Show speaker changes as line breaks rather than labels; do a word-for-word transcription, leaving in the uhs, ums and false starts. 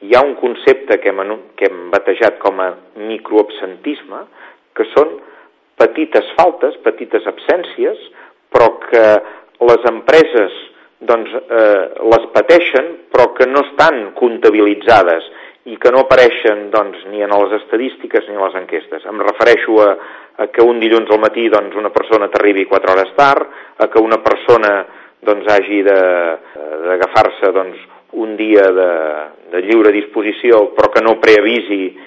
hi ha un concepte que hem, que hem batejat com a microabsentisme, que són petites faltes, petites absències, però que les empreses doncs, eh, les pateixen, però que no estan comptabilitzades i que no apareixen doncs, ni en les estadístiques ni en les enquestes. Em refereixo a, a que un dilluns al matí doncs, una persona t'arribi quatre hores tard, a que una persona doncs, hagi d'agafar-se doncs, un dia de, de lliure disposició però que no preavisi